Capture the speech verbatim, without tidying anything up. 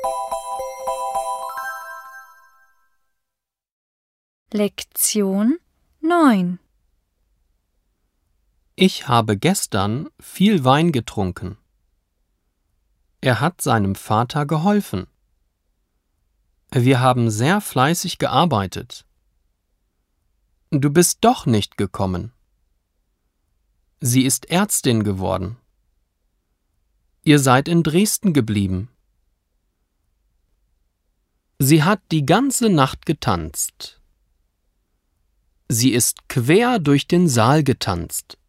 Lektion neun. Ich habe gestern viel Wein getrunken. Er hat seinem Vater geholfen. Wir haben sehr fleißig gearbeitet. Du bist doch nicht gekommen. Sie ist Ärztin geworden. Ihr seid in Dresden geblieben. Sie hat die ganze Nacht getanzt. Sie ist quer durch den Saal getanzt.